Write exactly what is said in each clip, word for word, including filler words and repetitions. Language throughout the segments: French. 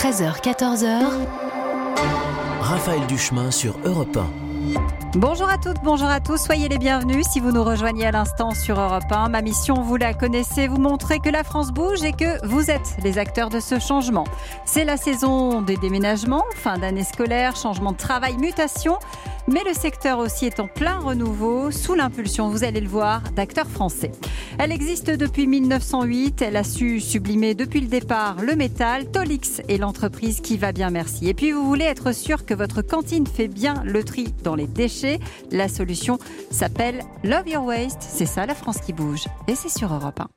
treize heures quatorze heures. Raphaël Duchemin sur Europe un. Bonjour à toutes, bonjour à tous, soyez les bienvenus si vous nous rejoignez à l'instant sur Europe un. Ma mission, vous la connaissez, vous montrer que la France bouge et que vous êtes les acteurs de ce changement. C'est la saison des déménagements, fin d'année scolaire, changement de travail, mutation. Mais le secteur aussi est en plein renouveau, sous l'impulsion, vous allez le voir, d'acteurs français. Elle existe depuis mille neuf cent huit, elle a su sublimer depuis le départ le métal. Tolix est l'entreprise qui va bien, merci. Et puis vous voulez être sûr que votre cantine fait bien le tri dans les déchets. La solution s'appelle Love Your Waste, c'est ça la France qui bouge. Et c'est sur Europe un.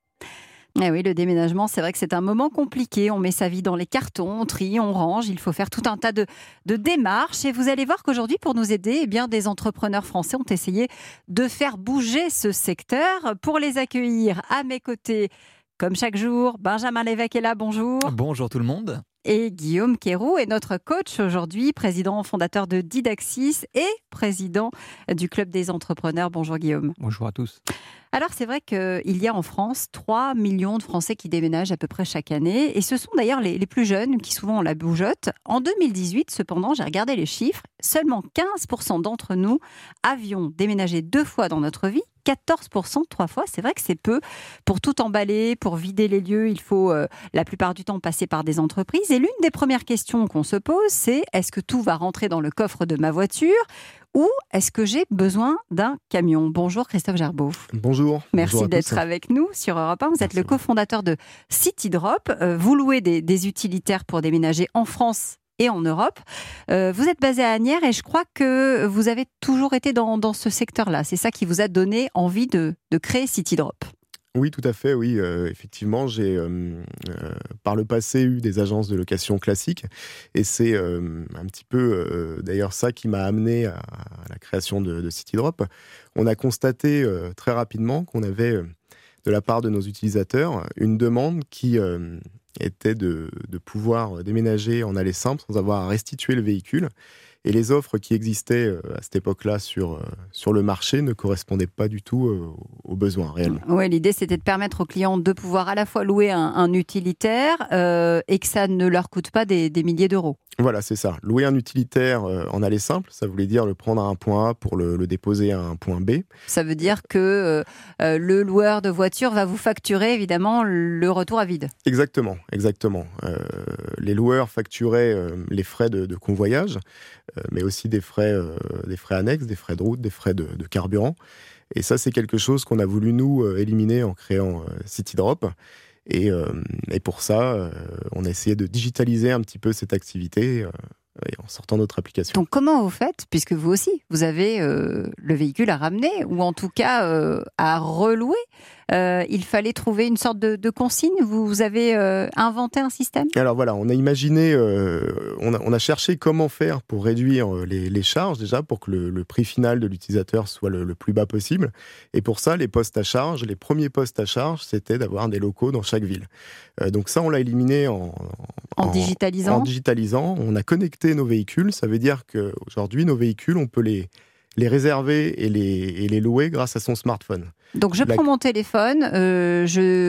Eh oui, le déménagement, c'est vrai que c'est un moment compliqué. On met sa vie dans les cartons, on trie, on range. Il faut faire tout un tas de, de démarches. Et vous allez voir qu'aujourd'hui, pour nous aider, eh bien, des entrepreneurs français ont essayé de faire bouger ce secteur. Pour les accueillir à mes côtés, comme chaque jour, Benjamin Lévesque est là, bonjour. Bonjour tout le monde. Et Guillaume Quéroux est notre coach aujourd'hui, président fondateur de Didaxis et président du Club des entrepreneurs. Bonjour Guillaume. Bonjour à tous. Alors c'est vrai qu'il y a en France trois millions de Français qui déménagent à peu près chaque année. Et ce sont d'ailleurs les, les plus jeunes qui souvent ont la bougeotte. En deux mille dix-huit, cependant, j'ai regardé les chiffres, seulement quinze pour cent d'entre nous avions déménagé deux fois dans notre vie. quatorze pour cent trois fois, c'est vrai que c'est peu. Pour tout emballer, pour vider les lieux, il faut euh, la plupart du temps passer par des entreprises. Et l'une des premières questions qu'on se pose, c'est est-ce que tout va rentrer dans le coffre de ma voiture ou est-ce que j'ai besoin d'un camion? Bonjour Christophe Gerbeau. Bonjour. Merci Bonjour d'être avec nous sur Europe un. Vous êtes Merci. le cofondateur de CityDrop. Euh, vous louez des, des utilitaires pour déménager en France et en Europe. Euh, vous êtes basé à Asnières et je crois que vous avez toujours été dans, dans ce secteur-là. C'est ça qui vous a donné envie de, de créer CityDrop. Oui, tout à fait, oui. Euh, effectivement, j'ai euh, euh, par le passé eu des agences de location classiques et c'est euh, un petit peu euh, d'ailleurs ça qui m'a amené à, à la création de, de CityDrop. On a constaté euh, très rapidement qu'on avait, euh, de la part de nos utilisateurs, une demande qui euh, était de, de pouvoir déménager en aller simple sans avoir à restituer le véhicule. Et les offres qui existaient à cette époque-là sur, sur le marché ne correspondaient pas du tout aux besoins réellement. Oui, l'idée c'était de permettre aux clients de pouvoir à la fois louer un, un utilitaire euh, et que ça ne leur coûte pas des, des milliers d'euros. Voilà, c'est ça. Louer un utilitaire en aller simple, ça voulait dire le prendre à un point A pour le, le déposer à un point B. Ça veut dire que euh, le loueur de voiture va vous facturer évidemment le retour à vide. Exactement, exactement. Euh, les loueurs facturaient euh, les frais de, de convoyage, euh, mais aussi des frais, euh, des frais annexes, des frais de route, des frais de, de carburant. Et ça, c'est quelque chose qu'on a voulu nous euh, éliminer en créant euh, CityDrop. Et, euh, et pour ça, euh, on a essayé de digitaliser un petit peu cette activité euh, en sortant notre application. Donc comment vous faites, puisque vous aussi, vous avez euh, le véhicule à ramener, ou en tout cas euh, à relouer, euh, il fallait trouver une sorte de, de consigne. Vous, vous avez euh, inventé un système? Alors voilà, on a imaginé, euh, on, a, on a cherché comment faire pour réduire les, les charges déjà, pour que le, le prix final de l'utilisateur soit le, le plus bas possible. Et pour ça, les postes à charge, les premiers postes à charge, c'était d'avoir des locaux dans chaque ville. Euh, donc ça, on l'a éliminé en, en, en digitalisant. En digitalisant, on a connecté nos véhicules. Ça veut dire qu'aujourd'hui, nos véhicules, on peut les les réserver et les, et les louer grâce à son smartphone. Donc je La... prends mon téléphone, euh,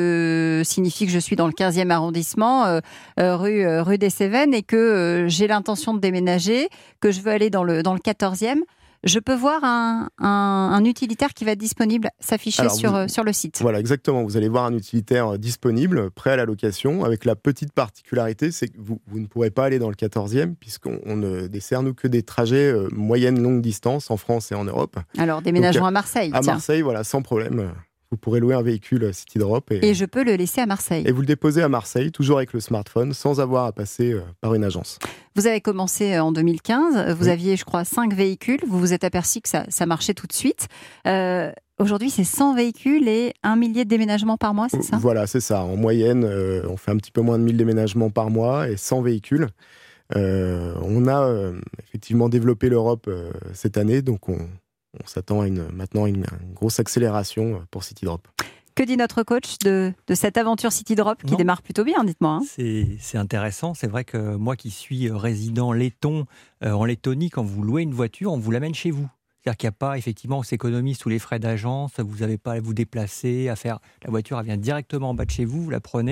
je signifie que je suis dans le quinzième arrondissement, euh, euh, rue, euh, rue des Cévennes, et que euh, j'ai l'intention de déménager, que je veux aller dans le, dans le quatorzième. Je peux voir un, un, un utilitaire qui va être disponible, s'afficher Alors, sur, vous, sur le site. Voilà, exactement. Vous allez voir un utilitaire disponible, prêt à la location, avec la petite particularité, c'est que vous, vous ne pourrez pas aller dans le quatorzième, puisqu'on on ne dessert, nous, que des trajets euh, moyenne, longue distance en France et en Europe. Alors, déménageons Donc, à Marseille. À tiens. Marseille, voilà, sans problème. Vous pourrez louer un véhicule CityDrop. Et, et je peux le laisser à Marseille. Et vous le déposez à Marseille, toujours avec le smartphone, sans avoir à passer euh, par une agence. Vous avez commencé en deux mille quinze, vous oui. aviez, je crois, cinq véhicules. Vous vous êtes aperçu que ça, ça marchait tout de suite. Euh, aujourd'hui, c'est cent véhicules et un millier de déménagements par mois, c'est ça? Voilà, c'est ça. En moyenne, euh, on fait un petit peu moins de mille déménagements par mois et cent véhicules. Euh, on a euh, effectivement développé l'Europe euh, cette année, donc on... On s'attend à une, maintenant à une, une grosse accélération pour CityDrop. Que dit notre coach de, de cette aventure CityDrop qui non. démarre plutôt bien, dites-moi. Hein. C'est, c'est intéressant. C'est vrai que moi qui suis résident letton, euh, en Lettonie, quand vous louez une voiture, on vous l'amène chez vous. C'est-à-dire qu'il n'y a pas, effectivement, on s'économise tous les frais d'agence, vous n'avez pas à vous déplacer, à faire... La voiture, elle vient directement en bas de chez vous, vous la prenez,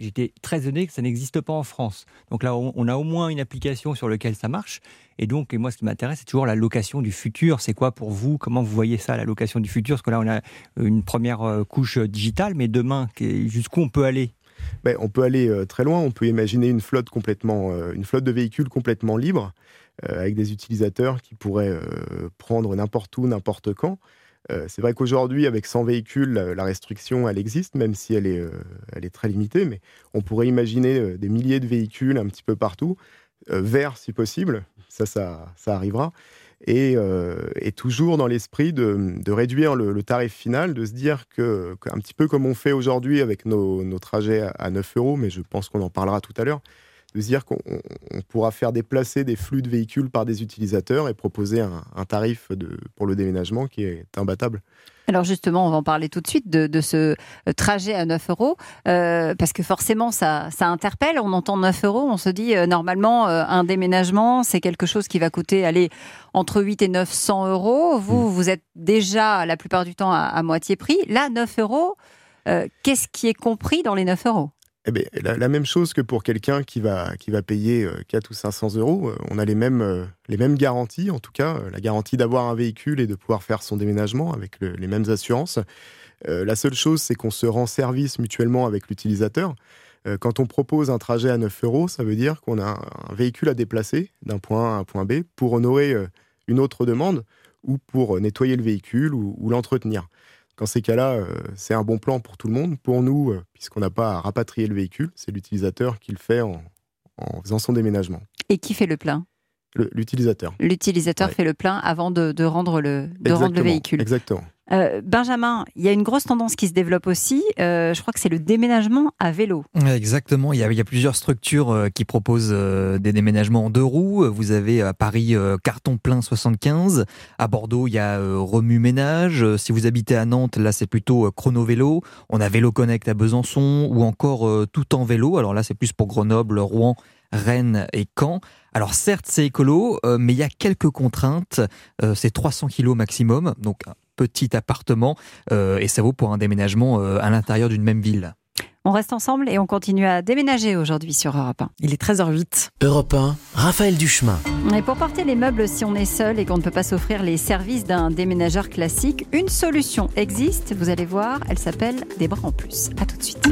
j'étais très étonné que ça n'existe pas en France. Donc là, on a au moins une application sur laquelle ça marche. Et donc, et moi, ce qui m'intéresse, c'est toujours la location du futur. C'est quoi pour vous? Comment vous voyez ça, la location du futur? Parce que là, on a une première couche digitale, mais demain, jusqu'où on peut aller? Ben, on peut aller euh, très loin. On peut imaginer une flotte complètement, euh, une flotte de véhicules complètement libre, euh, avec des utilisateurs qui pourraient euh, prendre n'importe où, n'importe quand. Euh, c'est vrai qu'aujourd'hui, avec cent véhicules, la, la restriction, elle existe, même si elle est, euh, elle est très limitée. Mais on pourrait imaginer euh, des milliers de véhicules un petit peu partout, euh, verts si possible. Ça, ça, ça arrivera. Et, euh, et toujours dans l'esprit de, de réduire le, le tarif final, de se dire que, qu'un petit peu comme on fait aujourd'hui avec nos, nos trajets à, à neuf euros, mais je pense qu'on en parlera tout à l'heure, de se dire qu'on on pourra faire déplacer des flux de véhicules par des utilisateurs et proposer un, un tarif de, pour le déménagement qui est imbattable. Alors justement, on va en parler tout de suite de, de ce trajet à neuf euros, euh, parce que forcément, ça, ça interpelle. On entend neuf euros, on se dit, euh, normalement, euh, un déménagement, c'est quelque chose qui va coûter, allez, entre huit et neuf cents euros. Vous, mmh. vous êtes déjà, la plupart du temps, à, à moitié prix. Là, neuf euros, euh, qu'est-ce qui est compris dans les neuf euros ? Eh bien, la, la même chose que pour quelqu'un qui va, qui va payer quatre ou cinq cents euros. On a les mêmes, les mêmes garanties, en tout cas, la garantie d'avoir un véhicule et de pouvoir faire son déménagement avec le, les mêmes assurances. Euh, la seule chose, c'est qu'on se rend service mutuellement avec l'utilisateur. Euh, quand on propose un trajet à neuf euros, ça veut dire qu'on a un, un véhicule à déplacer d'un point A à un point B pour honorer euh, une autre demande ou pour nettoyer le véhicule ou, ou l'entretenir. Dans ces cas-là, euh, c'est un bon plan pour tout le monde. Pour nous, euh, puisqu'on n'a pas à rapatrier le véhicule, c'est l'utilisateur qui le fait en, en faisant son déménagement. Et qui fait le plein ? le, L'utilisateur. L'utilisateur ouais. fait le plein avant de, de, rendre, le, de rendre le véhicule. Exactement. Euh, Benjamin, il y a une grosse tendance qui se développe aussi, euh, je crois que c'est le déménagement à vélo. Exactement, il y a, il y a plusieurs structures euh, qui proposent euh, des déménagements en deux roues. Vous avez à Paris euh, Carton Plein soixante-quinze, à Bordeaux il y a euh, Remue Ménage, euh, si vous habitez à Nantes, là c'est plutôt euh, Chrono Vélo, on a Vélo Connect à Besançon ou encore euh, Tout en Vélo, alors là c'est plus pour Grenoble, Rouen, Rennes et Caen. Alors certes c'est écolo, euh, mais il y a quelques contraintes, euh, c'est trois cents kilos maximum, donc petit appartement, euh, et ça vaut pour un déménagement euh, à l'intérieur d'une même ville. On reste ensemble et on continue à déménager aujourd'hui sur Europe un. Il est treize heures huit. Europe un, Raphaël Duchemin. Et pour porter les meubles si on est seul et qu'on ne peut pas s'offrir les services d'un déménageur classique, une solution existe, vous allez voir, elle s'appelle des bras en plus. À tout de suite.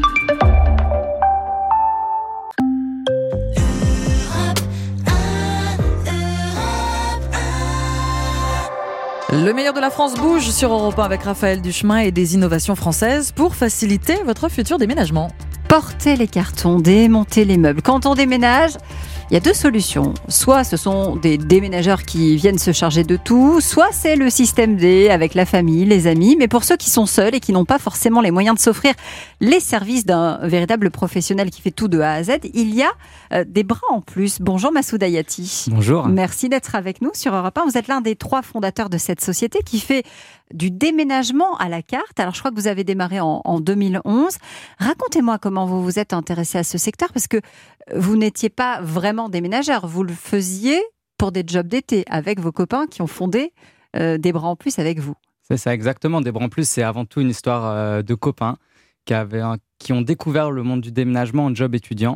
Le meilleur de la France bouge sur Europe un avec Raphaël Duchemin et des innovations françaises pour faciliter votre futur déménagement. Porter les cartons, démonter les meubles. Quand on déménage, il y a deux solutions. Soit ce sont des déménageurs qui viennent se charger de tout, soit c'est le système D avec la famille, les amis. Mais pour ceux qui sont seuls et qui n'ont pas forcément les moyens de s'offrir les services d'un véritable professionnel qui fait tout de A à Z, il y a euh, des bras en plus. Bonjour Massoud Hayati. Bonjour. Merci d'être avec nous sur Europe un. Vous êtes l'un des trois fondateurs de cette société qui fait du déménagement à la carte. Alors je crois que vous avez démarré en, en deux mille onze. Racontez-moi comment vous vous êtes intéressé à ce secteur, parce que vous n'étiez pas vraiment déménageur, vous le faisiez pour des jobs d'été avec vos copains qui ont fondé euh, Des Bras en Plus avec vous. C'est ça, exactement. Des Bras en Plus, c'est avant tout une histoire euh, de copains qui, avaient un, qui ont découvert le monde du déménagement en job étudiant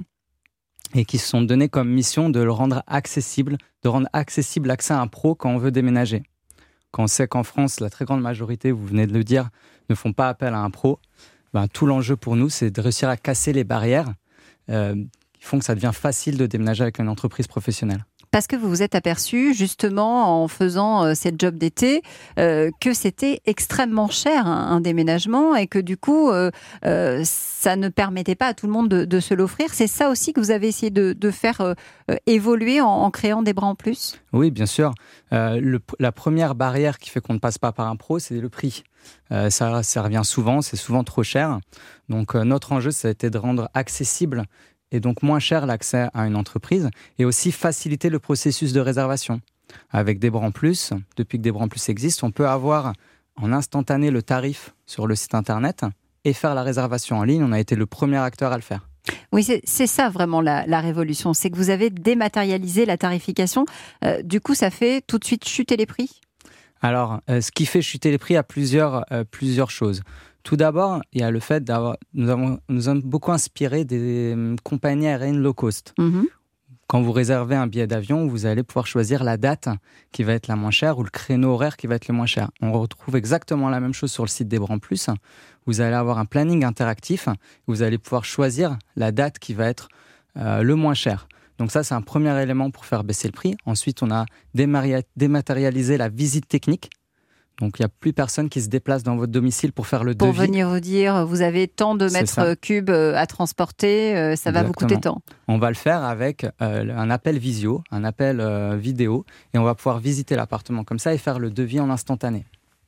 et qui se sont donnés comme mission de le rendre accessible, de rendre accessible l'accès à un pro quand on veut déménager. Quand on sait qu'en France, la très grande majorité, vous venez de le dire, ne font pas appel à un pro, ben, tout l'enjeu pour nous, c'est de réussir à casser les barrières euh, qui font que ça devient facile de déménager avec une entreprise professionnelle. Parce que vous vous êtes aperçu, justement, en faisant euh, cette job d'été, euh, que c'était extrêmement cher, un, un déménagement, et que du coup, euh, euh, ça ne permettait pas à tout le monde de, de se l'offrir. C'est ça aussi que vous avez essayé de, de faire euh, évoluer en, en créant Des Bras en Plus ? Oui, bien sûr. Euh, le, la première barrière qui fait qu'on ne passe pas par un pro, c'est le prix. Euh, ça, ça revient souvent, c'est souvent trop cher. Donc, euh, notre enjeu, ça a été de rendre accessible et donc moins cher l'accès à une entreprise, et aussi faciliter le processus de réservation. Avec Des Bras en Plus, depuis que Des Bras en Plus existe, on peut avoir en instantané le tarif sur le site internet et faire la réservation en ligne. On a été le premier acteur à le faire. Oui, c'est, c'est ça vraiment la, la révolution, c'est que vous avez dématérialisé la tarification. Euh, du coup, ça fait tout de suite chuter les prix ? Alors, euh, ce qui fait chuter les prix a plusieurs, euh, plusieurs choses. Tout d'abord, il y a le fait d'avoir... Nous avons, nous avons beaucoup inspiré des compagnies aériennes low cost. Mm-hmm. Quand vous réservez un billet d'avion, vous allez pouvoir choisir la date qui va être la moins chère ou le créneau horaire qui va être le moins cher. On retrouve exactement la même chose sur le site des Brands Plus. Vous allez avoir un planning interactif. Vous allez pouvoir choisir la date qui va être euh, le moins cher. Donc ça, c'est un premier élément pour faire baisser le prix. Ensuite, on a démaria- dématérialisé la visite technique. Donc, il n'y a plus personne qui se déplace dans votre domicile pour faire le pour devis. Pour venir vous dire, vous avez tant de mètres cubes à transporter, ça Exactement. va vous coûter tant. On va le faire avec euh, un appel visio, un appel euh, vidéo, et on va pouvoir visiter l'appartement comme ça et faire le devis en instantané.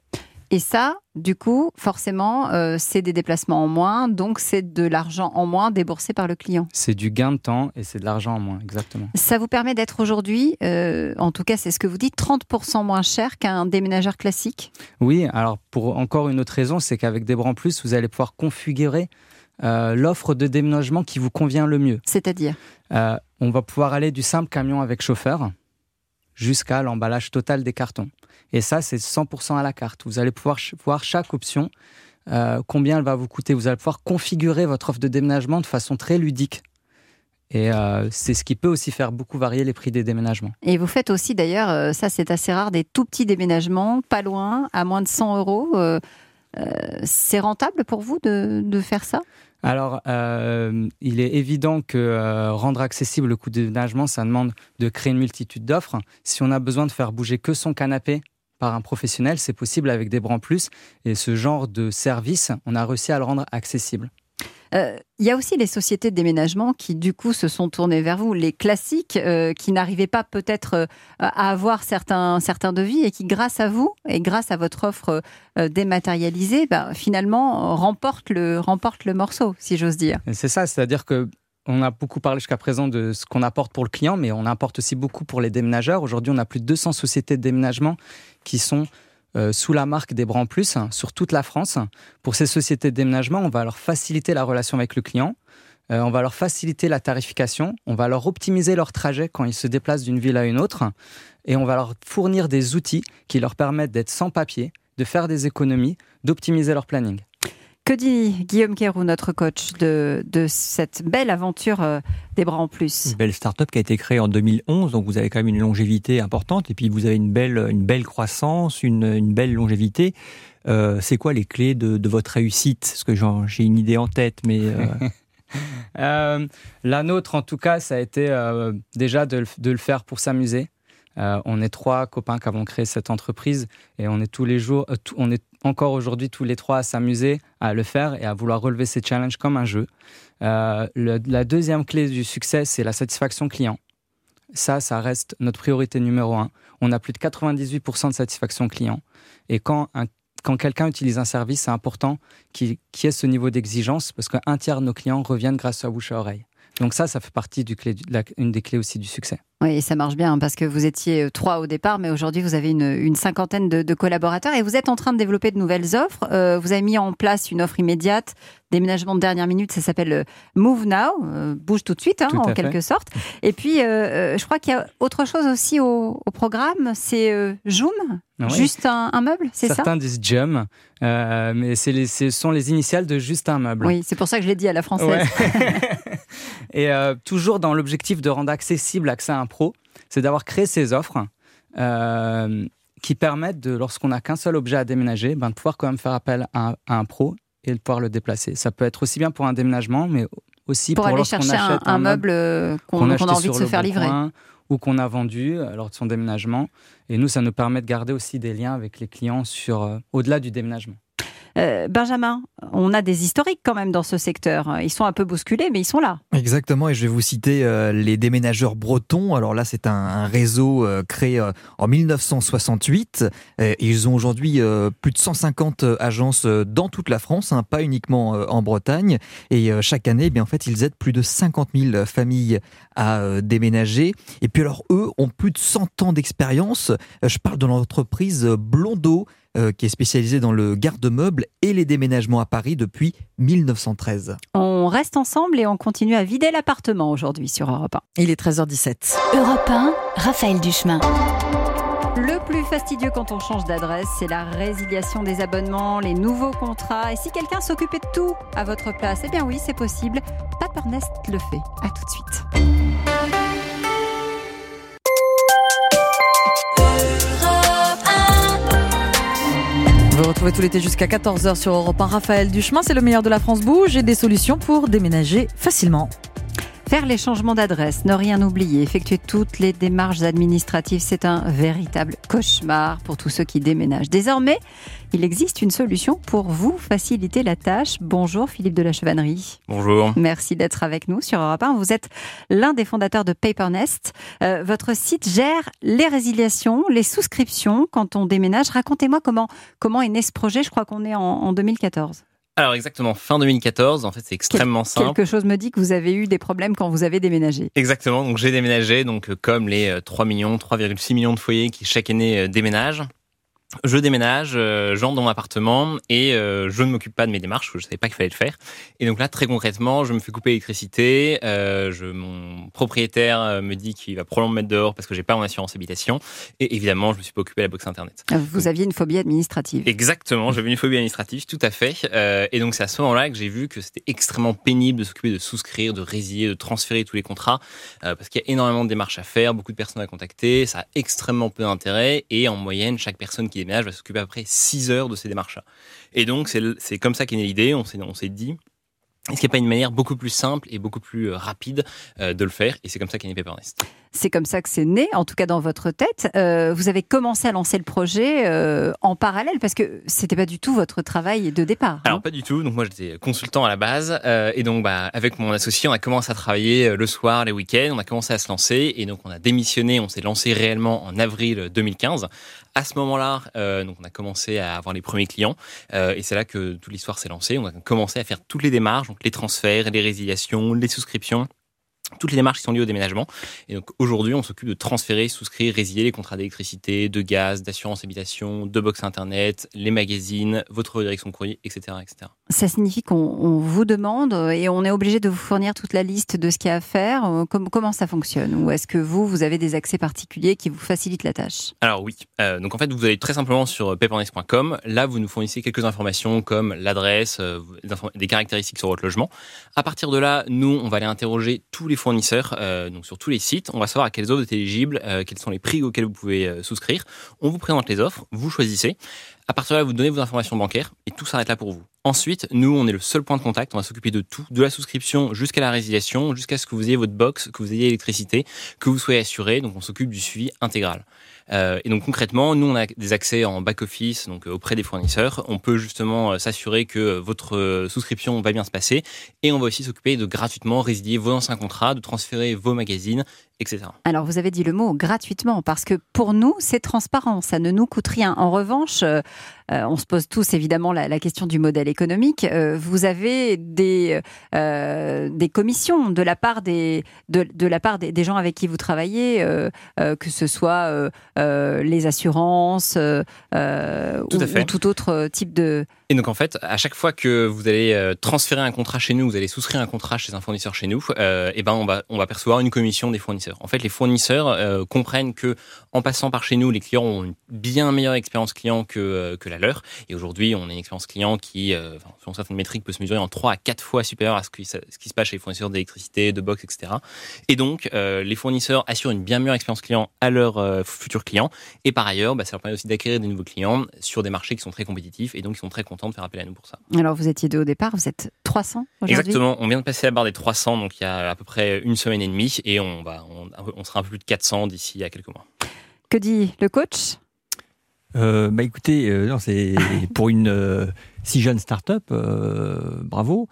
Et ça, du coup, forcément, euh, c'est des déplacements en moins, donc c'est de l'argent en moins déboursé par le client. C'est du gain de temps et c'est de l'argent en moins, exactement. Ça vous permet d'être aujourd'hui, euh, en tout cas c'est ce que vous dites, trente pour cent moins cher qu'un déménageur classique ? Oui, alors pour encore une autre raison, c'est qu'avec des Brands Plus, vous allez pouvoir configurer euh, l'offre de déménagement qui vous convient le mieux. C'est-à-dire ? euh, On va pouvoir aller du simple camion avec chauffeur jusqu'à l'emballage total des cartons. Et ça, c'est cent pour cent à la carte. Vous allez pouvoir ch- voir chaque option, euh, combien elle va vous coûter. Vous allez pouvoir configurer votre offre de déménagement de façon très ludique. Et euh, c'est ce qui peut aussi faire beaucoup varier les prix des déménagements. Et vous faites aussi, d'ailleurs, euh, ça c'est assez rare, des tout petits déménagements, pas loin, à moins de cent euros. Euh, euh, c'est rentable pour vous de, de faire ça ? Alors, euh, il est évident que euh, rendre accessible le coût de déménagement, ça demande de créer une multitude d'offres. Si on a besoin de faire bouger que son canapé par un professionnel, c'est possible avec des Brands Plus. Et ce genre de service, on a réussi à le rendre accessible. Il euh, y a aussi les sociétés de déménagement qui, du coup, se sont tournées vers vous. Les classiques euh, qui n'arrivaient pas peut-être euh, à avoir certains, certains devis et qui, grâce à vous et grâce à votre offre euh, dématérialisée, bah, finalement, remportent le, remportent le morceau, si j'ose dire. Et c'est ça, c'est-à-dire que on a beaucoup parlé jusqu'à présent de ce qu'on apporte pour le client, mais on apporte aussi beaucoup pour les déménageurs. Aujourd'hui, on a plus de deux cents sociétés de déménagement qui sont euh, sous la marque des Brands Plus sur toute la France. Pour ces sociétés de déménagement, on va leur faciliter la relation avec le client, euh, on va leur faciliter la tarification, on va leur optimiser leur trajet quand ils se déplacent d'une ville à une autre, et on va leur fournir des outils qui leur permettent d'être sans papier, de faire des économies, d'optimiser leur planning. Que dit Guillaume Quérou, notre coach, de, de cette belle aventure euh, des Brands Plus ? Une belle start-up qui a été créée en deux mille onze, donc vous avez quand même une longévité importante, et puis vous avez une belle, une belle croissance, une, une belle longévité. Euh, c'est quoi les clés de, de votre réussite ? Parce que genre, j'ai une idée en tête, mais... Euh... euh, la nôtre, en tout cas, ça a été euh, déjà de, de le faire pour s'amuser. Euh, on est trois copains qui avons créé cette entreprise et on est tous les jours, euh, tout, on est encore aujourd'hui tous les trois à s'amuser, à le faire et à vouloir relever ces challenges comme un jeu. Euh, le, la deuxième clé du succès, c'est la satisfaction client. Ça, ça reste notre priorité numéro un. On a plus de quatre-vingt-dix-huit pour cent de satisfaction client. Et quand, un, quand quelqu'un utilise un service, c'est important qu'il, qu'il y ait ce niveau d'exigence parce qu'un tiers de nos clients reviennent grâce à bouche à oreille. Donc ça, ça fait partie du clé, la, une des clés aussi du succès. Oui, et ça marche bien parce que vous étiez trois au départ, mais aujourd'hui vous avez une, une cinquantaine de, de collaborateurs et vous êtes en train de développer de nouvelles offres. Euh, vous avez mis en place une offre immédiate, déménagement de dernière minute, ça s'appelle Move Now, euh, bouge tout de suite hein, tout en fait. quelque sorte. Et puis euh, je crois qu'il y a autre chose aussi au, au programme, c'est euh, Joom, oui. Juste un, un meuble, c'est Certains ça ? Certains disent Jum, euh, mais c'est les, ce sont les initiales de juste un meuble. Oui, c'est pour ça que je l'ai dit à la française. Ouais. Et euh, toujours dans l'objectif de rendre accessible l'accès à un pro, c'est d'avoir créé ces offres euh, qui permettent, de, lorsqu'on n'a qu'un seul objet à déménager, ben, de pouvoir quand même faire appel à, à un pro et de pouvoir le déplacer. Ça peut être aussi bien pour un déménagement, mais aussi pour, pour aller lorsqu'on chercher achète un, un, un meuble, meuble qu'on, qu'on a envie de se faire bon livrer. Coin, ou qu'on a vendu lors de son déménagement. Et nous, ça nous permet de garder aussi des liens avec les clients sur, euh, au-delà du déménagement. Euh, Benjamin, on a des historiques quand même dans ce secteur. Ils sont un peu bousculés, mais ils sont là. Exactement, et je vais vous citer euh, les déménageurs bretons. Alors là, c'est un, un réseau euh, créé euh, en dix-neuf cent soixante-huit. Euh, ils ont aujourd'hui euh, plus de cent cinquante agences euh, dans toute la France, hein, pas uniquement euh, en Bretagne. Et euh, chaque année, eh bien, en fait, ils aident plus de cinquante mille familles à euh, déménager. Et puis alors, eux ont plus de cent ans d'expérience. Euh, je parle de l'entreprise Blondeau, Euh, qui est spécialisé dans le garde-meubles et les déménagements à Paris depuis dix-neuf cent treize. On reste ensemble et on continue à vider l'appartement aujourd'hui sur Europe un. Il est treize heures dix-sept. Europe un, Raphaël Duchemin. Le plus fastidieux quand on change d'adresse, c'est la résiliation des abonnements, les nouveaux contrats. Et si quelqu'un s'occupait de tout à votre place, eh bien oui, c'est possible. Paper-Nest le fait. À tout de suite. Vous retrouvez tout l'été jusqu'à quatorze heures sur Europe un. Raphaël Duchemin, c'est le meilleur de la France bouge et des solutions pour déménager facilement. Faire les changements d'adresse, ne rien oublier, effectuer toutes les démarches administratives, c'est un véritable cauchemar pour tous ceux qui déménagent. Désormais, il existe une solution pour vous faciliter la tâche. Bonjour Philippe de la Chevannerie. Bonjour. Merci d'être avec nous sur Europe un. Vous êtes l'un des fondateurs de Paper-Nest. Euh, votre site gère les résiliations, les souscriptions quand on déménage. Racontez-moi comment, comment est né ce projet. Je crois qu'on est en, en deux mille quatorze. Alors exactement, fin deux mille quatorze, en fait c'est extrêmement Quel, simple. Quelque chose me dit que vous avez eu des problèmes quand vous avez déménagé. Exactement, donc j'ai déménagé, donc comme les trois millions, trois virgule six millions de foyers qui chaque année euh, déménagent. Je déménage, euh, j'entre dans mon appartement et euh, je ne m'occupe pas de mes démarches, parce que je ne savais pas qu'il fallait le faire. Et donc là, très concrètement, je me fais couper l'électricité, euh, je, mon propriétaire me dit qu'il va probablement me mettre dehors parce que j'ai pas mon assurance habitation. Et évidemment, je me suis pas occupé de la box internet. Vous donc, aviez une phobie administrative. Exactement, j'avais une phobie administrative, tout à fait. Euh, et donc c'est à ce moment-là que j'ai vu que c'était extrêmement pénible de s'occuper de souscrire, de résilier, de transférer tous les contrats, euh, parce qu'il y a énormément de démarches à faire, beaucoup de personnes à contacter, ça a extrêmement peu d'intérêt et en moyenne, chaque personne qui déménage va s'occuper à peu près six heures de ces démarches-là. Et donc, c'est, c'est comme ça qu'est née l'idée. On s'est, on s'est dit, est-ce qu'il n'y a pas une manière beaucoup plus simple et beaucoup plus rapide euh, de le faire ? Et c'est comme ça qu'est né Paper-Nest. C'est comme ça que c'est né, en tout cas dans votre tête. Euh, vous avez commencé à lancer le projet euh, en parallèle, parce que c'était pas du tout votre travail de départ. Alors hein pas du tout. Donc moi j'étais consultant à la base, euh, et donc bah avec mon associé on a commencé à travailler le soir, les week-ends. On a commencé à se lancer, et donc on a démissionné. On s'est lancé réellement en avril deux mille quinze. À ce moment-là, euh, donc on a commencé à avoir les premiers clients, euh, et c'est là que toute l'histoire s'est lancée. On a commencé à faire toutes les démarches, donc les transferts, les résiliations, les souscriptions. Toutes les démarches qui sont liées au déménagement. Et donc aujourd'hui, on s'occupe de transférer, souscrire, résilier les contrats d'électricité, de gaz, d'assurance habitation, de box internet, les magazines, votre direction de courrier, et cetera, et cetera. Ça signifie qu'on on vous demande et on est obligé de vous fournir toute la liste de ce qu'il y a à faire. Comment, comment ça fonctionne ? Ou est-ce que vous, vous avez des accès particuliers qui vous facilitent la tâche ? Alors oui. Euh, donc en fait, vous allez très simplement sur paper-nest point com. Là, vous nous fournissez quelques informations comme l'adresse, euh, des, inform- des caractéristiques sur votre logement. À partir de là, nous, on va aller interroger tous les fournisseurs, euh, donc sur tous les sites. On va savoir à quelles offres vous êtes éligible, euh, quels sont les prix auxquels vous pouvez euh, souscrire. On vous présente les offres, vous choisissez. À partir de là, vous donnez vos informations bancaires et tout s'arrête là pour vous. Ensuite, nous, on est le seul point de contact. On va s'occuper de tout, de la souscription jusqu'à la résiliation, jusqu'à ce que vous ayez votre box, que vous ayez l'électricité, que vous soyez assuré. Donc, on s'occupe du suivi intégral. Euh, et donc concrètement, nous on a des accès en back-office, donc auprès des fournisseurs. On peut justement euh, s'assurer que votre euh, souscription va bien se passer, et on va aussi s'occuper de gratuitement résilier vos anciens contrats, de transférer vos magazines, et cetera. Alors vous avez dit le mot gratuitement, parce que pour nous c'est transparent, ça ne nous coûte rien. En revanche, euh, on se pose tous évidemment la, la question du modèle économique. Euh, vous avez des euh, des commissions de la part des de, de la part des, des gens avec qui vous travaillez, euh, euh, que ce soit euh, Euh, les assurances euh, tout ou, à fait. ou tout autre type de... Et donc en fait, à chaque fois que vous allez euh, transférer un contrat chez nous, vous allez souscrire un contrat chez un fournisseur chez nous, euh, et ben on va on va percevoir une commission des fournisseurs. En fait, les fournisseurs euh, comprennent que en passant par chez nous, les clients ont une bien meilleure expérience client que euh, que la leur. Et aujourd'hui, on a une expérience client qui, euh, selon certaines métriques, peut se mesurer en trois à quatre fois supérieure à ce qui, ce qui se passe chez les fournisseurs d'électricité, de box, et cetera. Et donc, euh, les fournisseurs assurent une bien meilleure expérience client à leurs euh, futurs clients. Et par ailleurs, bah, ça leur permet aussi d'acquérir des nouveaux clients sur des marchés qui sont très compétitifs, et donc ils sont très contents de faire appel à nous pour ça. Alors vous étiez deux au départ, vous êtes trois cents aujourd'hui ? Exactement, on vient de passer la barre des trois cents, donc il y a à peu près une semaine et demie, et on, bah, on, on sera un peu plus de quatre cents d'ici à quelques mois. Que dit le coach ? Euh, bah écoutez, euh, non, c'est pour une euh, si jeune start-up, euh, bravo.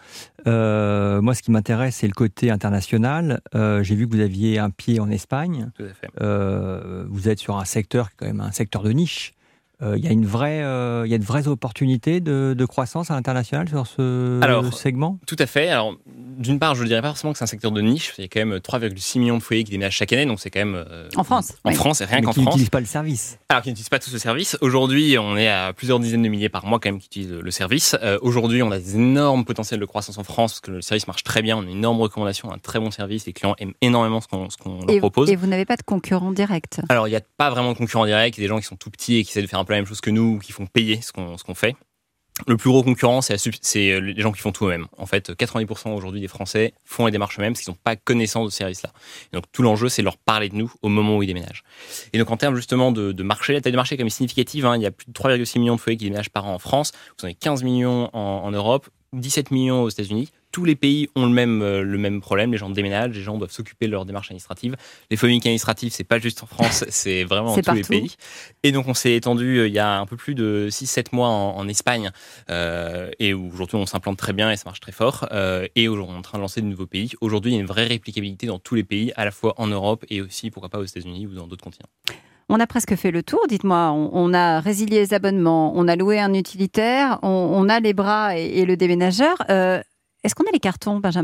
Euh, moi, ce qui m'intéresse, c'est le côté international. Euh, j'ai vu que vous aviez un pied en Espagne. Tout à fait. Euh, vous êtes sur un secteur qui est quand même un secteur de niche. euh, il y a une vraie, euh, il y a de vraies opportunités de, de croissance à l'international sur ce Alors, segment. Tout à fait. Alors, d'une part, je ne dirais pas forcément que c'est un secteur de niche. Il y a quand même trois virgule six millions de foyers qui déménagent chaque année, donc c'est quand même euh, en France. En oui. France, et rien Mais qu'en qui France. n'utilisent pas le service. Alors, qui n'utilisent pas tout ce service. Aujourd'hui, on est à plusieurs dizaines de milliers par mois quand même qui utilisent le service. Euh, aujourd'hui, on a des énormes potentiels de croissance en France parce que le service marche très bien. On a une énorme recommandation, un très bon service. Les clients aiment énormément ce qu'on, ce qu'on leur Et, propose. et vous n'avez pas de concurrent direct. Alors, il n'y a pas vraiment de concurrent direct. Il y a des gens qui sont tout petits et qui essaient de faire un peu la même chose que nous, qui font payer ce qu'on, ce qu'on fait. Le plus gros concurrent, c'est, la, c'est les gens qui font tout eux-mêmes. En fait, quatre-vingt-dix pour cent aujourd'hui des Français font les démarches eux-mêmes parce qu'ils n'ont pas connaissance de ce service-là. Et donc, tout l'enjeu, c'est de leur parler de nous au moment où ils déménagent. Et donc, en termes justement de, de marché, la taille de marché est quand même significative. Hein. Il y a plus de trois virgule six millions de foyers qui déménagent par an en France. Vous en avez quinze millions en, en Europe, dix-sept millions aux États-Unis. Tous les pays ont le même, euh, le même problème. Les gens déménagent, les gens doivent s'occuper de leurs démarches administratives. Les foyers uniques administratifs, c'est pas juste en France, c'est vraiment C'est dans tous partout. les pays. Et donc, on s'est étendu euh, il y a un peu plus de six sept mois en, en Espagne, euh, et où aujourd'hui on s'implante très bien et ça marche très fort. Euh, et aujourd'hui, on est en train de lancer de nouveaux pays. Aujourd'hui, il y a une vraie réplicabilité dans tous les pays, à la fois en Europe et aussi, pourquoi pas, aux États-Unis ou dans d'autres continents. On a presque fait le tour, dites-moi. On, on a résilié les abonnements, on a loué un utilitaire, on, on a les bras et, et le déménageur. Euh, Est-ce qu'on a les cartons, Benjamin ?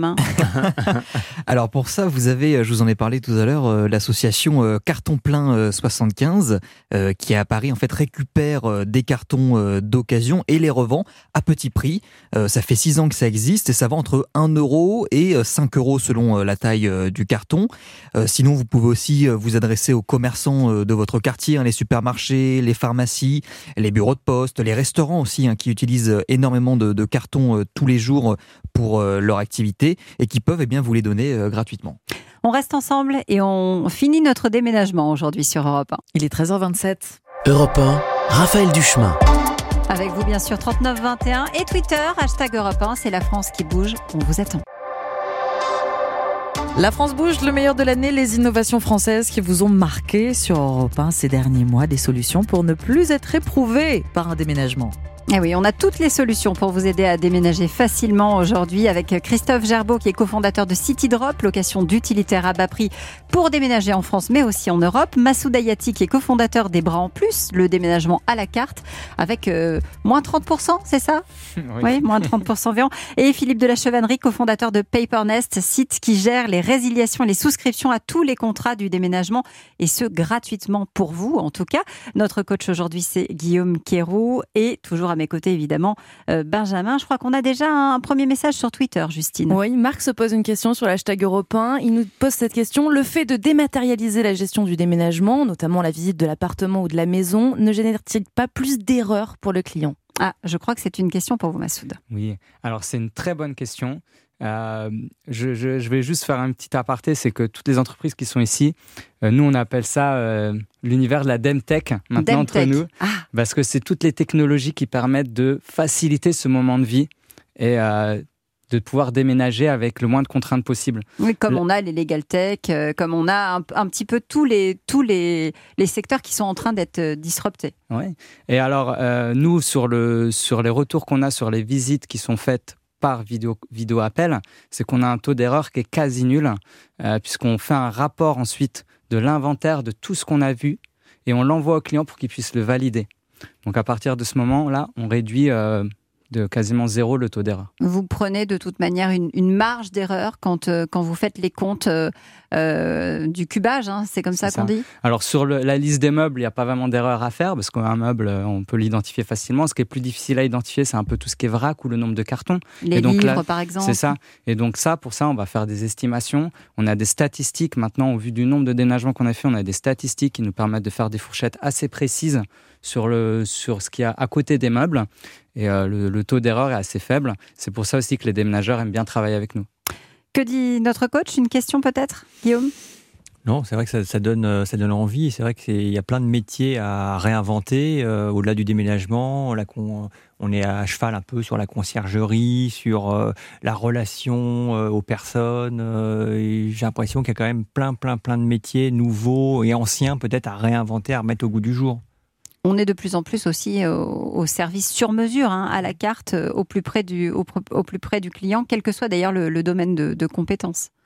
Alors pour ça, vous avez, je vous en ai parlé tout à l'heure, euh, l'association euh, Carton Plein euh, soixante-quinze euh, qui à Paris en fait récupère euh, des cartons euh, d'occasion et les revend à petit prix. Euh, ça fait six ans que ça existe et ça va entre un euro et euh, cinq euros selon euh, la taille euh, du carton. Euh, sinon, vous pouvez aussi euh, vous adresser aux commerçants euh, de votre quartier, hein, les supermarchés, les pharmacies, les bureaux de poste, les restaurants aussi hein, qui utilisent énormément de, de cartons euh, tous les jours pour euh, leur activité et qui peuvent eh bien, vous les donner euh, gratuitement. On reste ensemble et on finit notre déménagement aujourd'hui sur Europe un. Il est treize heures vingt-sept. Europe un, Raphaël Duchemin. Avec vous, bien sûr, trente-neuf vingt et un et Twitter, hashtag Europe un, c'est la France qui bouge. On vous attend. La France bouge, le meilleur de l'année, les innovations françaises qui vous ont marqué sur Europe un ces derniers mois, des solutions pour ne plus être éprouvé par un déménagement. Eh oui, on a toutes les solutions pour vous aider à déménager facilement aujourd'hui avec Christophe Gerbeau qui est cofondateur de CityDrop, location d'utilitaires à bas prix pour déménager en France mais aussi en Europe. Massoud Ayati qui est cofondateur des Bras en Plus, le déménagement à la carte avec euh, moins trente pour cent, c'est ça ? Oui. Oui, moins trente pour cent environ. Et Philippe de la Chevannerie, cofondateur de Papernest, site qui gère les résiliations et les souscriptions à tous les contrats du déménagement et ce gratuitement pour vous en tout cas. Notre coach aujourd'hui c'est Guillaume Quéroux et toujours à mes côtés évidemment euh, Benjamin. Je crois qu'on a déjà un premier message sur Twitter, Justine. Oui, Marc se pose une question sur l'hashtag Europe un. Il nous pose cette question. Le fait de dématérialiser la gestion du déménagement, notamment la visite de l'appartement ou de la maison, ne génère-t-il pas plus d'erreurs pour le client ? Ah, je crois que c'est une question pour vous, Massoud. Oui, alors c'est une très bonne question. Euh, je, je, je vais juste faire un petit aparté, c'est que toutes les entreprises qui sont ici, euh, nous on appelle ça euh, l'univers de la Demtech maintenant Demtech. entre nous, Ah. parce que c'est toutes les technologies qui permettent de faciliter ce moment de vie et euh, de pouvoir déménager avec le moins de contraintes possible. Oui, comme Le- on a les legal tech, euh, comme on a un, un petit peu tous les tous les les secteurs qui sont en train d'être euh, disruptés. Ouais. Et alors, euh, nous, sur, le, sur les retours qu'on a sur les visites qui sont faites par vidéo, vidéo appel, c'est qu'on a un taux d'erreur qui est quasi nul, euh, puisqu'on fait un rapport ensuite de l'inventaire de tout ce qu'on a vu et on l'envoie au client pour qu'il puisse le valider. Donc à partir de ce moment-là, on réduit euh, de quasiment zéro le taux d'erreur. Vous prenez de toute manière une, une marge d'erreur quand euh, quand vous faites les comptes euh, euh, du cubage, hein, c'est comme ça C'est qu'on ça. dit. Alors sur le- la liste des meubles, il n'y a pas vraiment d'erreur à faire parce qu'un meuble, euh, on peut l'identifier facilement. Ce qui est plus difficile à identifier, c'est un peu tout ce qui est vrac ou le nombre de cartons. Les Et donc livres, là, par exemple. C'est ça. Et donc ça, pour ça, on va faire des estimations. On a des statistiques maintenant, au vu du nombre de déménagements qu'on a fait, on a des statistiques qui nous permettent de faire des fourchettes assez précises sur, le, sur ce qu'il y a à côté des meubles. Et euh, le, le taux d'erreur est assez faible. C'est pour ça aussi que les déménageurs aiment bien travailler avec nous. Que dit notre coach ? Une question peut-être, Guillaume ? Non, c'est vrai que ça, ça donne, euh, ça donne envie. C'est vrai qu'il y a plein de métiers à réinventer euh, au-delà du déménagement. La con, on est à cheval un peu sur la conciergerie, sur euh, la relation euh, aux personnes. Euh, et j'ai l'impression qu'il y a quand même plein, plein, plein de métiers nouveaux et anciens peut-être à réinventer, à remettre au goût du jour. On est de plus en plus aussi au, au service sur mesure, hein, à la carte, au plus près du, au, au plus près du client, quel que soit d'ailleurs le, le domaine de, de compétences.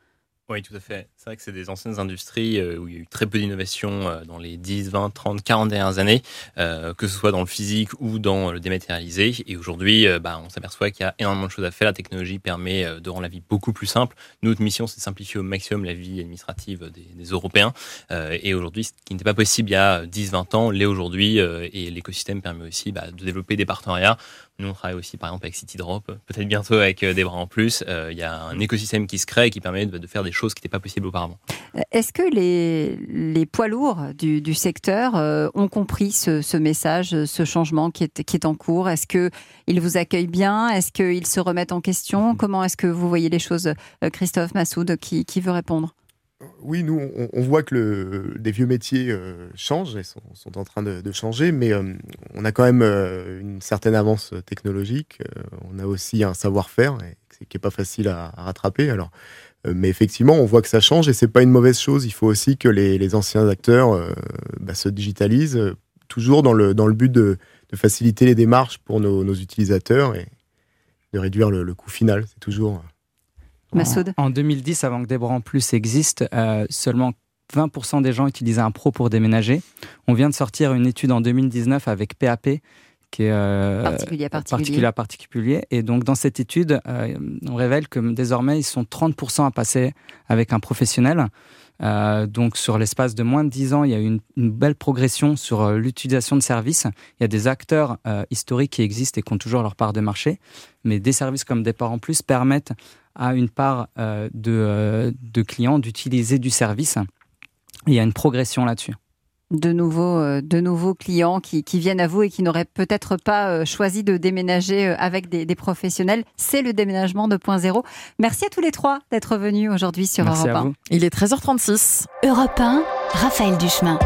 Oui, tout à fait. C'est vrai que c'est des anciennes industries euh, où il y a eu très peu d'innovation euh, dans les dix, vingt, trente, quarante dernières années, euh, que ce soit dans le physique ou dans le dématérialisé. Et aujourd'hui, euh, bah, on s'aperçoit qu'il y a énormément de choses à faire. La technologie permet euh, de rendre la vie beaucoup plus simple. Notre mission, c'est de simplifier au maximum la vie administrative des, des Européens. Euh, et aujourd'hui, ce qui n'était pas possible il y a dix, vingt ans, l'est aujourd'hui. Euh, et l'écosystème permet aussi bah, de développer des partenariats. Nous, on travaille aussi, par exemple, avec CityDrop, peut-être bientôt avec euh, des bras en plus. Il euh, y a un écosystème qui se crée et qui permet de, de faire des choses qui n'étaient pas possibles auparavant. Est-ce que les, les poids lourds du, du secteur euh, ont compris ce, ce message, ce changement qui est, qui est en cours? Est-ce qu'ils vous accueillent bien? Est-ce qu'ils se remettent en question? Comment est-ce que vous voyez les choses? Christophe Massoud, qui, qui veut répondre? Oui, nous, on, on voit que le, des vieux métiers euh, changent et sont, sont en train de, de changer, mais euh, on a quand même euh, une certaine avance technologique. Euh, on a aussi un savoir-faire et, qui n'est pas facile à, à rattraper. Alors, euh, mais effectivement, on voit que ça change et c'est pas une mauvaise chose. Il faut aussi que les, les anciens acteurs euh, bah, se digitalisent, euh, toujours dans le, dans le but de, de faciliter les démarches pour nos, nos utilisateurs et de réduire le, le coût final. C'est toujours... Massoud. En, en deux mille dix, avant que Des Bras en Plus existe, euh, seulement vingt pour cent des gens utilisaient un pro pour déménager. On vient de sortir une étude en deux mille dix-neuf avec P A P, qui est euh, particulier, particulier. particulier à particulier. Et donc, dans cette étude, euh, on révèle que désormais, ils sont trente pour cent à passer avec un professionnel. Euh, donc, sur l'espace de moins de dix ans, il y a eu une, une belle progression sur euh, l'utilisation de services. Il y a des acteurs euh, historiques qui existent et qui ont toujours leur part de marché. Mais des services comme Des Bras en Plus permettent à une part euh, de, euh, de clients d'utiliser du service. Et il y a une progression là-dessus. De nouveaux, euh, de nouveaux clients qui, qui viennent à vous et qui n'auraient peut-être pas euh, choisi de déménager euh, avec des, des professionnels. C'est le déménagement deux point zéro. Merci à tous les trois d'être venus aujourd'hui sur Merci Europe à un. vous. Il est treize heures trente-six. Europe un, Raphaël Duchemin.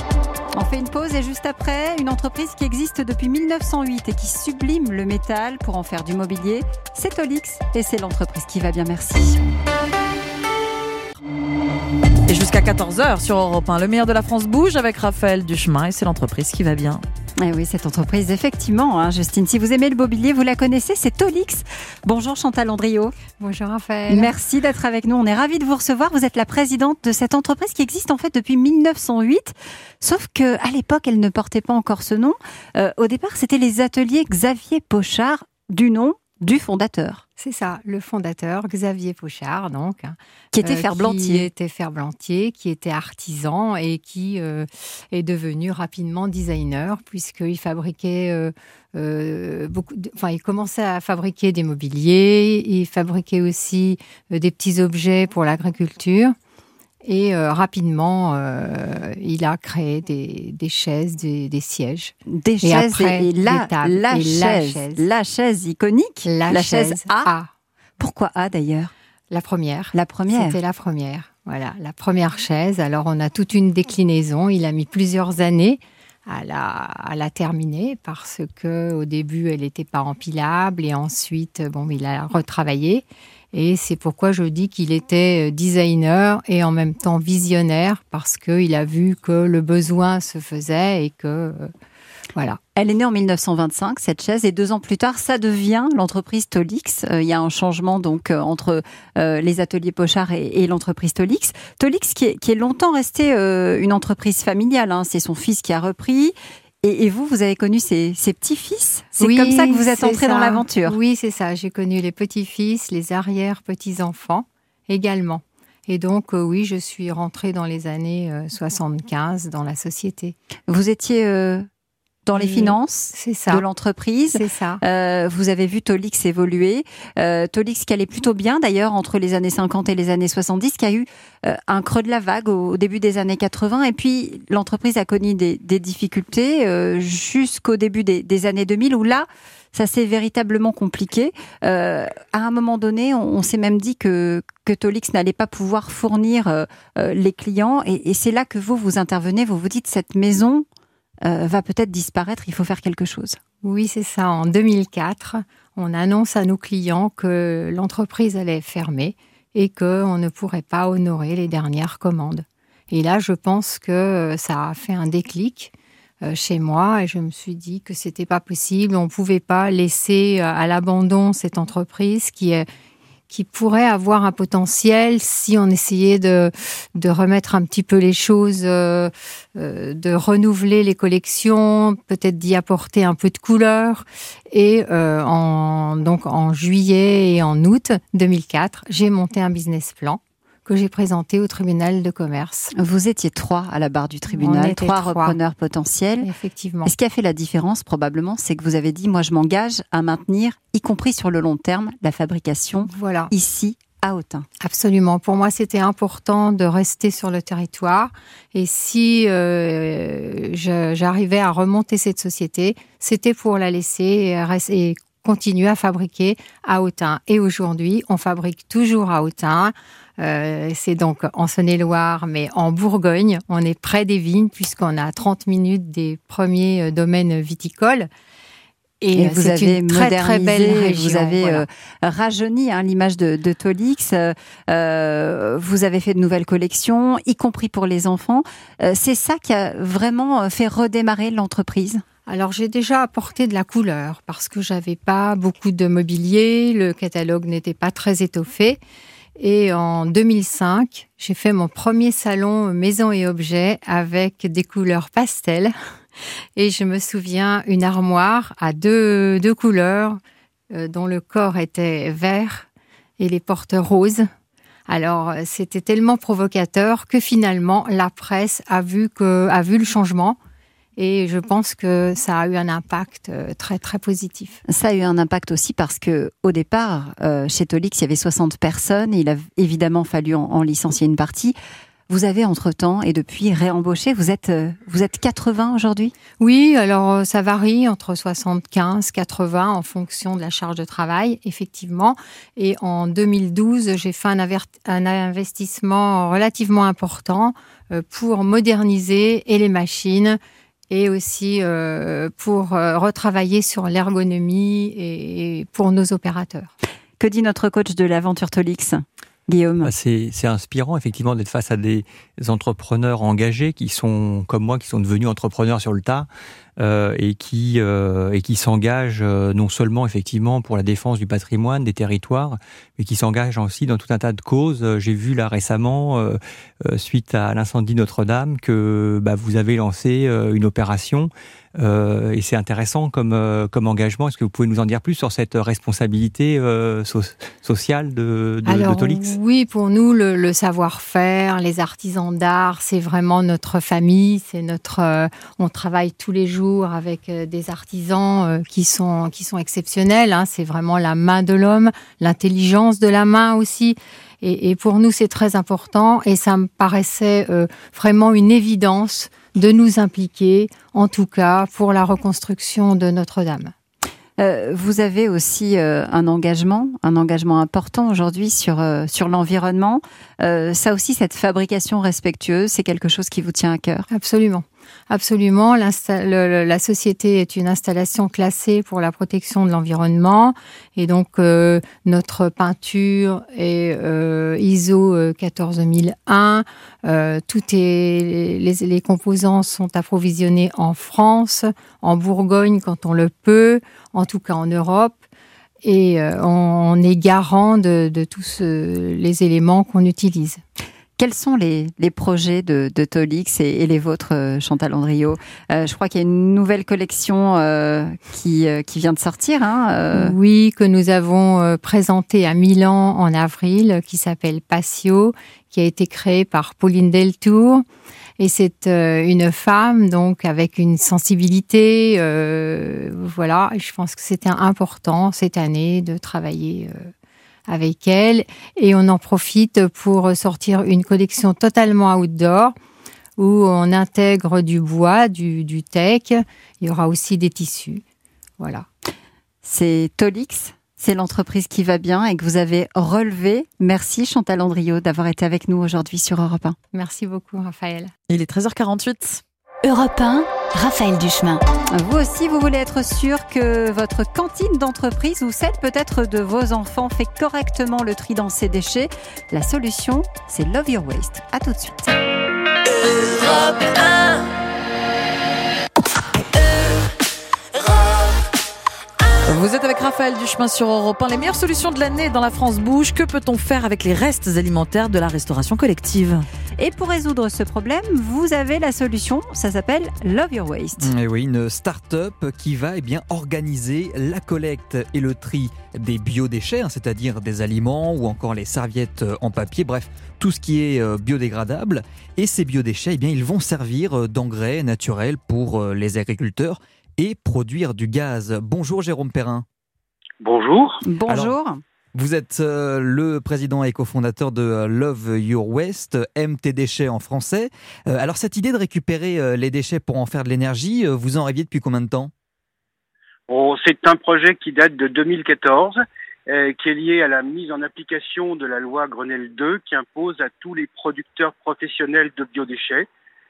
On fait une pause et juste après, une entreprise qui existe depuis mille neuf cent huit et qui sublime le métal pour en faire du mobilier. C'est Tolix et c'est l'entreprise qui va bien. Merci. Et jusqu'à quatorze heures sur Europe un, le meilleur de la France bouge avec Raphaël Duchemin et c'est l'entreprise qui va bien. Eh oui, cette entreprise, effectivement, hein, Justine, si vous aimez le mobilier, vous la connaissez, c'est Tolix. Bonjour Chantal Andriot. Bonjour Raphaël. Merci d'être avec nous, on est ravis de vous recevoir. Vous êtes la présidente de cette entreprise qui existe en fait depuis mille neuf cent huit, sauf qu'à l'époque, elle ne portait pas encore ce nom. Euh, au départ, c'était les ateliers Xavier Pochard, du nom du fondateur. C'est ça, le fondateur, Xavier Pochard, donc. Qui était euh, ferblantier. Qui était ferblantier, qui était artisan et qui euh, est devenu rapidement designer, puisqu'il fabriquait euh, euh, beaucoup. De, enfin, il commençait à fabriquer des mobiliers, il fabriquait aussi euh, des petits objets pour l'agriculture. Et euh, rapidement, euh, il a créé des, des chaises, des, des sièges. Des et chaises après, et, la, tables, la, et chaise, la chaise. La chaise iconique. La, la chaise, chaise A. A. Pourquoi A d'ailleurs? La première. La première. C'était la première. Voilà, la première chaise. Alors, on a toute une déclinaison. Il a mis plusieurs années à la, à la terminer parce que au début, elle n'était pas empilable et ensuite, bon, il a retravaillé. Et c'est pourquoi je dis qu'il était designer et en même temps visionnaire parce qu'il a vu que le besoin se faisait et que, euh, voilà. Elle est née en mille neuf cent vingt-cinq, cette chaise, et deux ans plus tard, ça devient l'entreprise Tolix. Euh, il y a un changement donc euh, entre euh, les ateliers Pochard et, et l'entreprise Tolix. Tolix qui est, qui est longtemps restée euh, une entreprise familiale, hein. C'est son fils qui a repris. Et, et vous, vous avez connu ses, ses petits-fils? C'est oui, comme ça que vous êtes c'est entrée ça. dans l'aventure? Oui, c'est ça. J'ai connu les petits-fils, les arrière-petits-enfants également. Et donc, euh, oui, je suis rentrée dans les années euh, soixante-quinze dans la société. Vous étiez euh, dans les finances c'est ça. de l'entreprise. C'est ça. Euh, vous avez vu Tolix évoluer. Euh, Tolix qui allait plutôt bien d'ailleurs entre les années cinquante et les années soixante-dix, qui a eu euh, un creux de la vague au, au début des années quatre-vingts. Et puis l'entreprise a connu des, des difficultés euh, jusqu'au début des, des années deux mille où là, ça s'est véritablement compliqué. Euh, à un moment donné, on, on s'est même dit que, que Tolix n'allait pas pouvoir fournir euh, euh, les clients. Et, et c'est là que vous, vous intervenez. Vous vous dites, cette maison euh, va peut-être disparaître, il faut faire quelque chose. Oui, c'est ça. En deux mille quatre, on annonce à nos clients que l'entreprise allait fermer et qu'on ne pourrait pas honorer les dernières commandes. Et là, je pense que ça a fait un déclic chez moi et je me suis dit que c'était pas possible. On pouvait pas laisser à l'abandon cette entreprise qui est qui pourrait avoir un potentiel si on essayait de, de remettre un petit peu les choses, euh, euh, de renouveler les collections, peut-être d'y apporter un peu de couleur. Et euh, en, donc en juillet et en août deux mille quatre, j'ai monté un business plan que j'ai présenté au tribunal de commerce. Vous étiez trois à la barre du tribunal, trois, trois repreneurs potentiels. Effectivement. Et ce qui a fait la différence, probablement, c'est que vous avez dit, moi je m'engage à maintenir, y compris sur le long terme, la fabrication voilà. ici à Autun. Absolument. Pour moi, c'était important de rester sur le territoire. Et si euh, je, j'arrivais à remonter cette société, c'était pour la laisser et, et continuer à fabriquer à Autun. Et aujourd'hui, on fabrique toujours à Autun. Euh, c'est donc en Saône-et-Loire, mais en Bourgogne. On est près des vignes puisqu'on a trente minutes des premiers domaines viticoles. Et, et vous c'est avez une très, très belle région. Vous avez voilà. euh, rajeuni hein, l'image de, de Tolix. Euh, vous avez fait de nouvelles collections, y compris pour les enfants. Euh, c'est ça qui a vraiment fait redémarrer l'entreprise ? Alors, j'ai déjà apporté de la couleur parce que j'avais pas beaucoup de mobilier, le catalogue n'était pas très étoffé. Et en deux mille cinq, j'ai fait mon premier salon maison et objets avec des couleurs pastel. Et je me souviens une armoire à deux, deux couleurs euh, dont le corps était vert et les portes roses. Alors, c'était tellement provocateur que finalement, la presse a vu, que, a vu le changement. Et je pense que ça a eu un impact très, très positif. Ça a eu un impact aussi parce que au départ, euh, chez Tolix, il y avait soixante personnes. Il a évidemment fallu en, en licencier une partie. Vous avez entre-temps et depuis réembauché. Vous êtes, euh, vous êtes quatre-vingts aujourd'hui ? Oui, alors ça varie entre soixante-quinze, quatre-vingts en fonction de la charge de travail, effectivement. Et en deux mille douze, j'ai fait un, avert- un investissement relativement important euh, pour moderniser et les machines et aussi euh, pour euh, retravailler sur l'ergonomie et, et pour nos opérateurs. Que dit notre coach de l'aventure Tolix ? Guillaume. Bah c'est, c'est inspirant effectivement d'être face à des entrepreneurs engagés qui sont comme moi, qui sont devenus entrepreneurs sur le tas euh, et qui euh, et qui s'engagent euh, non seulement effectivement pour la défense du patrimoine, des territoires, mais qui s'engagent aussi dans tout un tas de causes. J'ai vu là récemment, euh, euh, suite à l'incendie Notre-Dame, que bah, vous avez lancé euh, une opération. Euh, et c'est intéressant comme, euh, comme engagement. Est-ce que vous pouvez nous en dire plus sur cette responsabilité euh, so- sociale de, de, Alors, de Tolix ? Oui, pour nous, le, le savoir-faire, les artisans d'art, c'est vraiment notre famille. C'est notre, euh, on travaille tous les jours avec euh, des artisans euh, qui sont, qui sont exceptionnels. Hein. C'est vraiment la main de l'homme, l'intelligence de la main aussi. Et, et pour nous, c'est très important. Et ça me paraissait euh, vraiment une évidence de nous impliquer, en tout cas pour la reconstruction de Notre-Dame. Euh, vous avez aussi euh, un engagement, un engagement important aujourd'hui sur, euh, sur l'environnement. Euh, ça aussi, cette fabrication respectueuse, c'est quelque chose qui vous tient à cœur ? Absolument. Absolument. L'insta- le, la société est une installation classée pour la protection de l'environnement. Et donc, euh, notre peinture est euh, I S O quatorze mille un. Euh, tout est, les, les composants sont approvisionnés en France, en Bourgogne quand on le peut, en tout cas en Europe. Et euh, on est garant de, de tous euh, les éléments qu'on utilise. Quels sont les, les projets de, de Tolix et, et les vôtres, euh, Chantal Andriot ? euh, Je crois qu'il y a une nouvelle collection euh, qui, euh, qui vient de sortir. Hein, euh... Oui, que nous avons euh, présentée à Milan en avril, qui s'appelle Passio, qui a été créée par Pauline Deltour. Et c'est euh, une femme, donc, avec une sensibilité. Euh, voilà, je pense que c'était important cette année de travailler euh, avec elle. Et on en profite pour sortir une collection totalement outdoor où on intègre du bois, du, du teck. Il y aura aussi des tissus. Voilà. C'est Tolix, c'est l'entreprise qui va bien et que vous avez relevé. Merci Chantal Andriot d'avoir été avec nous aujourd'hui sur Europe un. Merci beaucoup Raphaël. Il est treize heures quarante-huit. Europe un, Raphaël Duchemin. Vous aussi, vous voulez être sûr que votre cantine d'entreprise ou celle peut-être de vos enfants fait correctement le tri dans ses déchets. La solution, c'est Love Your Waste. À tout de suite. Europe un. Vous êtes avec Raphaël Duchemin sur Europe un. Les meilleures solutions de l'année dans la France bouge. Que peut-on faire avec les restes alimentaires de la restauration collective ? Et pour résoudre ce problème, vous avez la solution, ça s'appelle Love Your Waste. Et oui, une start-up qui va eh bien, organiser la collecte et le tri des biodéchets, hein, c'est-à-dire des aliments ou encore les serviettes en papier, bref, tout ce qui est biodégradable. Et ces biodéchets, eh bien, ils vont servir d'engrais naturels pour les agriculteurs et produire du gaz. Bonjour Jérôme Perrin. Bonjour. Bonjour. Alors, vous êtes euh, le président et cofondateur de euh, Love Your Waste, aime tes déchets en français. Euh, alors cette idée de récupérer euh, les déchets pour en faire de l'énergie, euh, vous en rêviez depuis combien de temps ? Oh, c'est un projet qui date de deux mille quatorze, euh, qui est lié à la mise en application de la loi Grenelle deux, qui impose à tous les producteurs professionnels de biodéchets,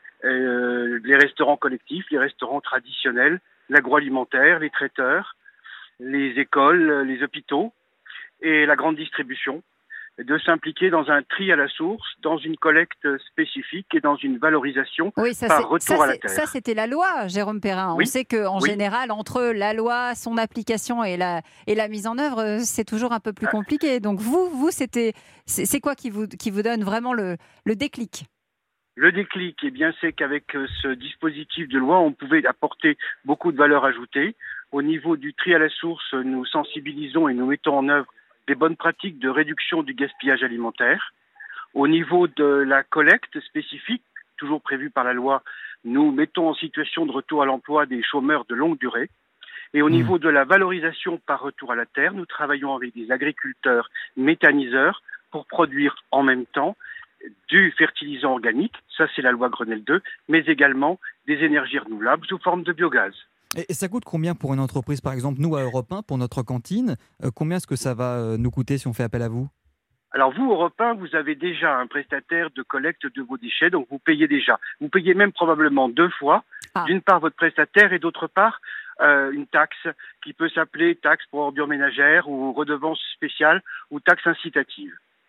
euh, les restaurants collectifs, les restaurants traditionnels, l'agroalimentaire, les traiteurs, les écoles, les hôpitaux et la grande distribution, de s'impliquer dans un tri à la source, dans une collecte spécifique et dans une valorisation oui, ça, par retour ça, à la terre. Ça, c'était la loi, Jérôme Perrin. Oui. On sait qu'en oui. général, entre la loi, son application et la, et la mise en œuvre, c'est toujours un peu plus compliqué. Donc vous, vous c'était, c'est, c'est quoi qui vous, qui vous donne vraiment le, le déclic ? Le déclic, eh bien, c'est qu'avec ce dispositif de loi, on pouvait apporter beaucoup de valeur ajoutée. Au niveau du tri à la source, nous sensibilisons et nous mettons en œuvre des bonnes pratiques de réduction du gaspillage alimentaire. Au niveau de la collecte spécifique, toujours prévue par la loi, nous mettons en situation de retour à l'emploi des chômeurs de longue durée. Et au mmh. niveau de la valorisation par retour à la terre, nous travaillons avec des agriculteurs méthaniseurs pour produire en même temps du fertilisant organique, ça c'est la loi Grenelle deux, mais également des énergies renouvelables sous forme de biogaz. Et ça coûte combien pour une entreprise, par exemple, nous à Europe un, pour notre cantine, euh, combien est-ce que ça va euh, nous coûter si on fait appel à vous ? Alors vous, Europe un, vous avez déjà un prestataire de collecte de vos déchets, donc vous payez déjà. Vous payez même probablement deux fois, ah. d'une part votre prestataire et d'autre part euh, une taxe qui peut s'appeler taxe pour ordures ménagères ou redevance spéciale ou taxe incitative.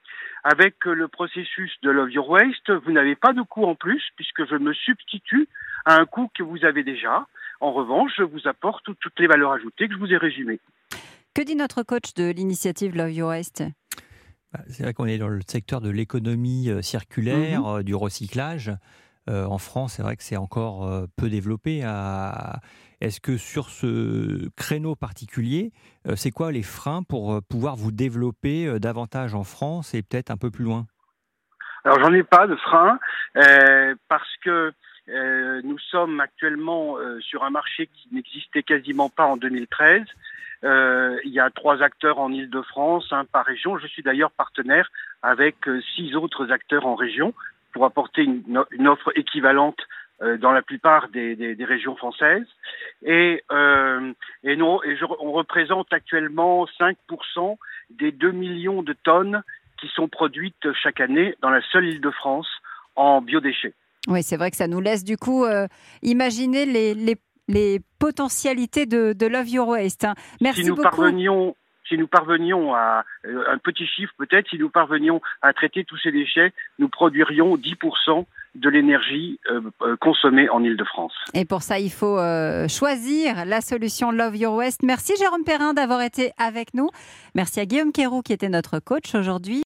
Avec le processus de Love Your Waste, vous n'avez pas de coût en plus puisque je me substitue à un coût que vous avez déjà. En revanche, je vous apporte toutes les valeurs ajoutées que je vous ai résumées. Que dit notre coach de l'initiative Love Your Waste ? C'est vrai qu'on est dans le secteur de l'économie circulaire, mmh. du recyclage. Euh, en France, c'est vrai que c'est encore euh, peu développé. À... Est-ce que sur ce créneau particulier, euh, c'est quoi les freins pour euh, pouvoir vous développer euh, davantage en France et peut-être un peu plus loin ? Alors, j'en ai pas de frein euh, parce que euh, nous sommes actuellement euh, sur un marché qui n'existait quasiment pas en deux mille treize. Euh, il y a trois acteurs en Île-de-France, un par région. Je suis d'ailleurs partenaire avec euh, six autres acteurs en région pour apporter une, une offre équivalente euh, dans la plupart des, des, des régions françaises. Et, euh, et, nous, et je, on représente actuellement cinq pour cent des deux millions de tonnes qui sont produites chaque année dans la seule Île-de-France en biodéchets. Oui, c'est vrai que ça nous laisse du coup euh, imaginer les, les, les potentialités de, de Love Your Waste. Hein. Merci si nous beaucoup. Parvenions, si nous parvenions à, euh, un petit chiffre peut-être, si nous parvenions à traiter tous ces déchets, nous produirions dix pour cent de l'énergie euh, euh, consommée en Île-de-France. Et pour ça, il faut euh, choisir la solution Love Your Waste. Merci Jérôme Perrin d'avoir été avec nous. Merci à Guillaume Quéroux qui était notre coach aujourd'hui.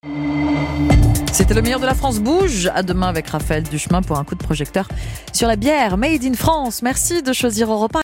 C'était le meilleur de la France bouge. À demain avec Raphaël Duchemin pour un coup de projecteur sur la bière Made in France. Merci de choisir Europe un.